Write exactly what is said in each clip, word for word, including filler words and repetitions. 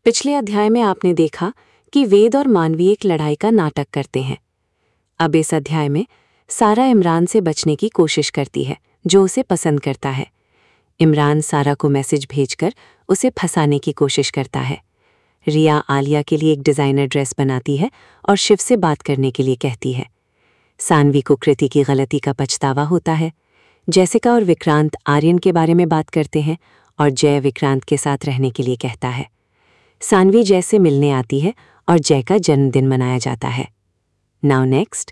पिछले अध्याय में आपने देखा कि वेद और मानवी एक लड़ाई का नाटक करते हैं। अब इस अध्याय में सारा इमरान से बचने की कोशिश करती है, जो उसे पसंद करता है। इमरान सारा को मैसेज भेजकर उसे फंसाने की कोशिश करता है। रिया आलिया के लिए एक डिज़ाइनर ड्रेस बनाती है और शिव से बात करने के लिए कहती है। सानवी को कृति की गलती का पछतावा होता है। जैसिका और विक्रांत आर्यन के बारे में बात करते हैं और जय विक्रांत के साथ रहने के लिए कहता है। सानवी जय से मिलने आती है और जय का जन्मदिन मनाया जाता है। नाउ नेक्स्ट,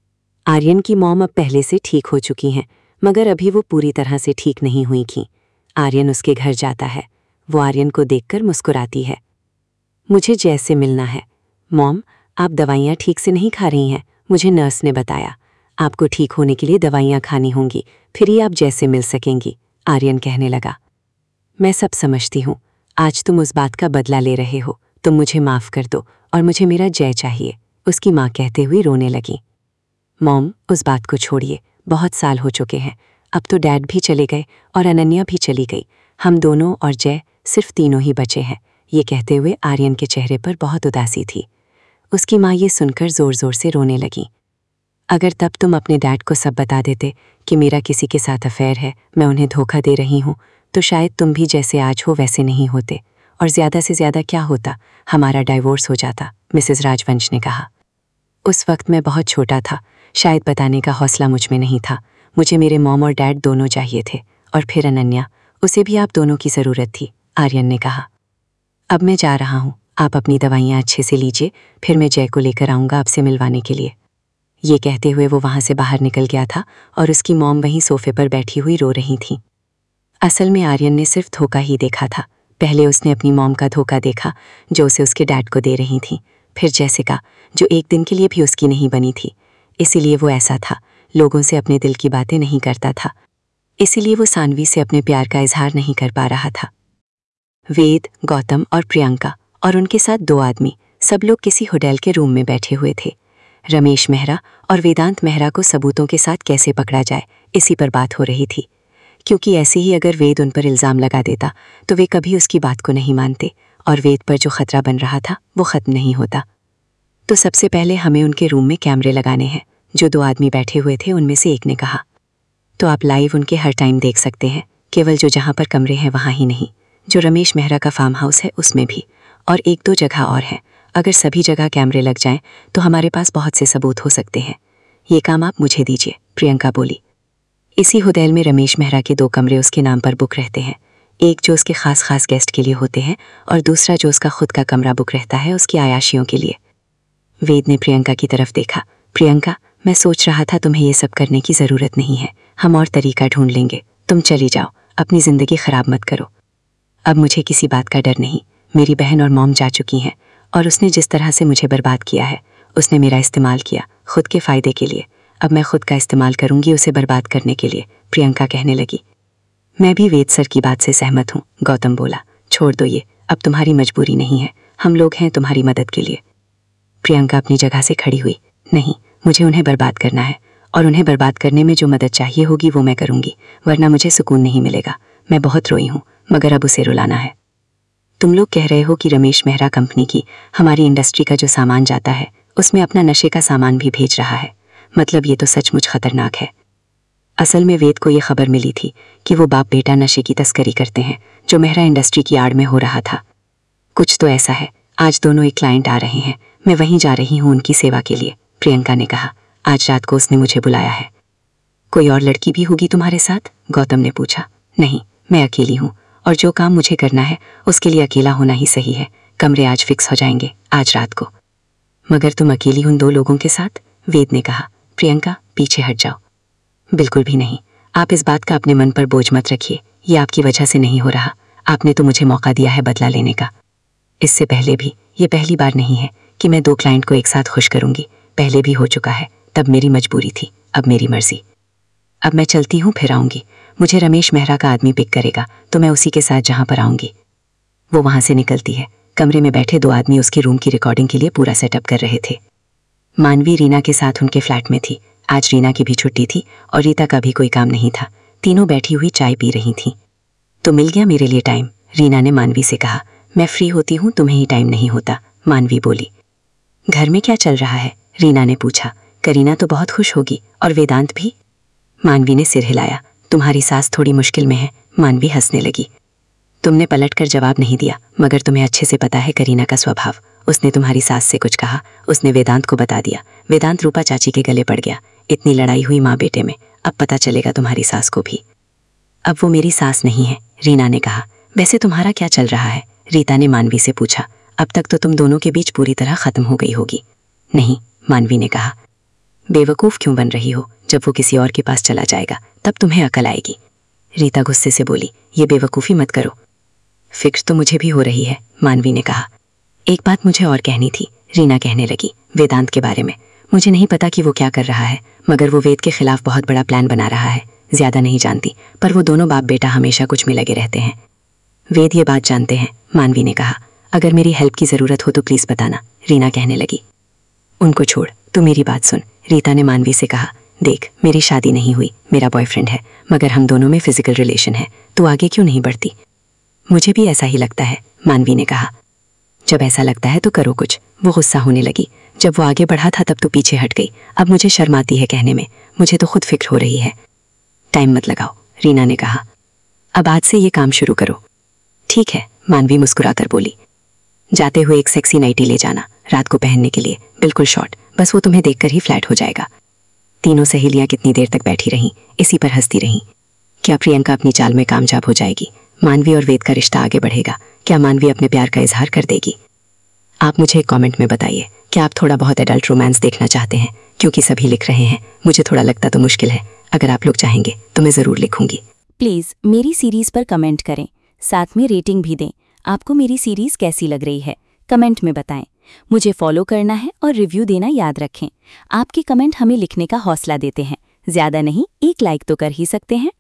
आर्यन की मॉम अब पहले से ठीक हो चुकी हैं, मगर अभी वो पूरी तरह से ठीक नहीं हुई थीं। आर्यन उसके घर जाता है। वो आर्यन को देखकर मुस्कुराती है। मुझे जय से मिलना है। मॉम, आप दवाइयाँ ठीक से नहीं खा रही हैं, मुझे नर्स ने बताया। आपको ठीक होने के लिए दवाइयाँ खानी होंगी, फिर ही आप जय से मिल सकेंगी, आर्यन कहने लगा। मैं सब समझती हूँ। आज तुम उस बात का बदला ले रहे हो। तुम मुझे माफ़ कर दो और मुझे मेरा जय चाहिए, उसकी माँ कहते हुए रोने लगी। मॉम, उस बात को छोड़िए, बहुत साल हो चुके हैं। अब तो डैड भी चले गए और अनन्या भी चली गई। हम दोनों और जय सिर्फ तीनों ही बचे हैं। ये कहते हुए आर्यन के चेहरे पर बहुत उदासी थी। उसकी माँ ये सुनकर ज़ोर ज़ोर से रोने लगी। अगर तब तुम अपने डैड को सब बता देते कि मेरा किसी के साथ अफेयर है, मैं उन्हें धोखा दे रही हूँ, तो शायद तुम भी जैसे आज हो वैसे नहीं होते, और ज़्यादा से ज़्यादा क्या होता, हमारा डाइवोर्स हो जाता, मिसेस राजवंश ने कहा। उस वक्त मैं बहुत छोटा था, शायद बताने का हौसला मुझ में नहीं था। मुझे मेरे मॉम और डैड दोनों चाहिए थे, और फिर अनन्या, उसे भी आप दोनों की ज़रूरत थी, आर्यन ने कहा। अब मैं जा रहा हूँ, आप अपनी दवाइयाँ अच्छे से लीजिए, फिर मैं जय को लेकर आऊँगा आपसे मिलवाने के लिए। ये कहते हुए वो वहाँ से बाहर निकल गया था और उसकी मॉम वहीं सोफे पर बैठी हुई रो रही थी। असल में आर्यन ने सिर्फ धोखा ही देखा था। पहले उसने अपनी मॉम का धोखा देखा, जो उसे उसके डैड को दे रही थी, फिर जैसिका, जो एक दिन के लिए भी उसकी नहीं बनी थी। इसीलिए वो ऐसा था, लोगों से अपने दिल की बातें नहीं करता था। इसीलिए वो सानवी से अपने प्यार का इजहार नहीं कर पा रहा था। वेद, गौतम और प्रियंका और उनके साथ दो आदमी, सब लोग किसी होटल के रूम में बैठे हुए थे। रमेश मेहरा और वेदांत मेहरा को सबूतों के साथ कैसे पकड़ा जाए, इसी पर बात हो रही थी। क्योंकि ऐसे ही अगर वेद उन पर इल्ज़ाम लगा देता तो वे कभी उसकी बात को नहीं मानते, और वेद पर जो खतरा बन रहा था वो ख़त्म नहीं होता। तो सबसे पहले हमें उनके रूम में कैमरे लगाने हैं, जो दो आदमी बैठे हुए थे उनमें से एक ने कहा। तो आप लाइव उनके हर टाइम देख सकते हैं, केवल जो जहाँ पर कमरे हैं वहाँ ही नहीं, जो रमेश मेहरा का फार्म हाउस है उसमें भी, और एक दो जगह और हैं। अगर सभी जगह कैमरे लग जाएं तो हमारे पास बहुत से सबूत हो सकते हैं। ये काम आप मुझे दीजिए, प्रियंका बोली। इसी होटल में रमेश मेहरा के दो कमरे उसके नाम पर बुक रहते हैं, एक जो उसके खास खास गेस्ट के लिए होते हैं और दूसरा जो उसका खुद का कमरा बुक रहता है उसकी आयाशियों के लिए। वेद ने प्रियंका की तरफ देखा। प्रियंका, मैं सोच रहा था तुम्हें ये सब करने की ज़रूरत नहीं है, हम और तरीका ढूंढ लेंगे। तुम चली जाओ, अपनी ज़िंदगी ख़राब मत करो। अब मुझे किसी बात का डर नहीं। मेरी बहन और मॉम जा चुकी हैं, और उसने जिस तरह से मुझे बर्बाद किया है, उसने मेरा इस्तेमाल किया खुद के फ़ायदे के लिए। अब मैं खुद का इस्तेमाल करूंगी उसे बर्बाद करने के लिए, प्रियंका कहने लगी। मैं भी वेद सर की बात से सहमत हूँ, गौतम बोला। छोड़ दो ये, अब तुम्हारी मजबूरी नहीं है, हम लोग हैं तुम्हारी मदद के लिए। प्रियंका अपनी जगह से खड़ी हुई। नहीं, मुझे उन्हें बर्बाद करना है, और उन्हें बर्बाद करने में जो मदद चाहिए होगी वो मैं करूँगी, वरना मुझे सुकून नहीं मिलेगा। मैं बहुत रोई हूँ, मगर अब उसे रुलाना है। तुम लोग कह रहे हो कि रमेश मेहरा कंपनी की, हमारी इंडस्ट्री का जो सामान जाता है उसमें अपना नशे का सामान भी भेज रहा है। मतलब ये तो सचमुच खतरनाक है। असल में वेद को ये खबर मिली थी कि वो बाप बेटा नशे की तस्करी करते हैं, जो मेहरा इंडस्ट्री की आड़ में हो रहा था। कुछ तो ऐसा है। आज दोनों एक क्लाइंट आ रहे हैं, मैं वहीं जा रही हूँ उनकी सेवा के लिए, प्रियंका ने कहा। आज रात को उसने मुझे बुलाया है। कोई और लड़की भी होगी तुम्हारे साथ? गौतम ने पूछा। नहीं, मैं अकेली हूँ, और जो काम मुझे करना है उसके लिए अकेला होना ही सही है। कमरे आज फिक्स हो जाएंगे, आज रात को। मगर तुम अकेली उन दो लोगों के साथ? वेद ने कहा। प्रियंका, पीछे हट जाओ। बिल्कुल भी नहीं। आप इस बात का अपने मन पर बोझ मत रखिए, ये आपकी वजह से नहीं हो रहा। आपने तो मुझे मौका दिया है बदला लेने का। इससे पहले भी, ये पहली बार नहीं है कि मैं दो क्लाइंट को एक साथ खुश करूंगी। पहले भी हो चुका है, तब मेरी मजबूरी थी, अब मेरी मर्जी। अब मैं चलती हूँ, फिर आऊँगी। मुझे रमेश मेहरा का आदमी पिक करेगा तो मैं उसी के साथ जहाँ पर आऊँगी। वो वहाँ से निकलती है। कमरे में बैठे दो आदमी उसके रूम की रिकॉर्डिंग के लिए पूरा सेटअप कर रहे थे। मानवी रीना के साथ उनके फ्लैट में थी। आज रीना की भी छुट्टी थी और रीता का भी कोई काम नहीं था। तीनों बैठी हुई चाय पी रही थीं। तो मिल गया मेरे लिए टाइम, रीना ने मानवी से कहा। मैं फ्री होती हूँ, तुम्हें ही टाइम नहीं होता, मानवी बोली। घर में क्या चल रहा है? रीना ने पूछा। करीना तो बहुत खुश होगी, और वेदांत भी। मानवी ने सिर हिलाया। तुम्हारी सास थोड़ी मुश्किल में है। मानवी हंसने लगी। तुमने पलटकर जवाब नहीं दिया, मगर तुम्हें अच्छे से पता है करीना का स्वभाव। उसने तुम्हारी सास से कुछ कहा, उसने वेदांत को बता दिया। वेदांत रूपा चाची के गले पड़ गया। इतनी लड़ाई हुई माँ बेटे में, अब पता चलेगा तुम्हारी सास को भी। अब वो मेरी सास नहीं है, रीना ने कहा। वैसे तुम्हारा क्या चल रहा है? रीता ने मानवी से पूछा। अब तक तो तुम दोनों के बीच पूरी तरह खत्म हो गई होगी। नहीं, मानवी ने कहा। बेवकूफ़ क्यों बन रही हो? जब वो किसी और के पास चला जाएगा तब तुम्हें अकल आएगी। रीता गुस्से से बोली। ये बेवकूफ़ी मत करो। फिक्र तो मुझे भी हो रही है, मानवी ने कहा। एक बात मुझे और कहनी थी, रीना कहने लगी, वेदांत के बारे में। मुझे नहीं पता कि वो क्या कर रहा है, मगर वो वेद के खिलाफ बहुत बड़ा प्लान बना रहा है। ज्यादा नहीं जानती, पर वो दोनों बाप बेटा हमेशा कुछ में लगे रहते हैं। वेद ये बात जानते हैं, मानवी ने कहा। अगर मेरी हेल्प की ज़रूरत हो तो प्लीज़ बताना, रीना कहने लगी। उनको छोड़, तू मेरी बात सुन, रीता ने मानवी से कहा। देख, मेरी शादी नहीं हुई, मेरा बॉयफ्रेंड है, मगर हम दोनों में फिजिकल रिलेशन है। तू आगे क्यों नहीं बढ़ती? मुझे भी ऐसा ही लगता है, मानवी ने कहा। जब ऐसा लगता है तो करो कुछ। वो गुस्सा होने लगी। जब वो आगे बढ़ा था तब तो पीछे हट गई। अब मुझे शर्म आती है कहने में, मुझे तो खुद फिक्र हो रही है। टाइम मत लगाओ, रीना ने कहा। अब आज से ये काम शुरू करो। ठीक है, मानवी मुस्कुराकर बोली। जाते हुए एक सेक्सी नाइटी ले जाना, रात को पहनने के लिए, बिल्कुल शॉर्ट, बस वो तुम्हें देखकर ही फ्लैट हो जाएगा। तीनों सहेलियां कितनी देर तक बैठी रहीं, इसी पर हंसती रहीं। क्या प्रियंका अपनी चाल में कामयाब हो जाएगी? मानवी और वेद का रिश्ता आगे बढ़ेगा? क्या मानवी अपने प्यार का इजहार कर देगी? आप मुझे एक कमेंट में बताइए, क्या आप थोड़ा बहुत एडल्ट रोमांस देखना चाहते हैं? क्योंकि सभी लिख रहे हैं, मुझे थोड़ा लगता तो मुश्किल है। अगर आप लोग चाहेंगे तो मैं ज़रूर लिखूंगी। प्लीज़ मेरी सीरीज़ पर कमेंट करें, साथ में रेटिंग भी दें। आपको मेरी सीरीज़ कैसी लग रही है, कमेंट में बताएं। मुझे फॉलो करना है और रिव्यू देना याद रखें। आपके कमेंट हमें लिखने का हौसला देते हैं। ज़्यादा नहीं, एक लाइक तो कर ही सकते हैं।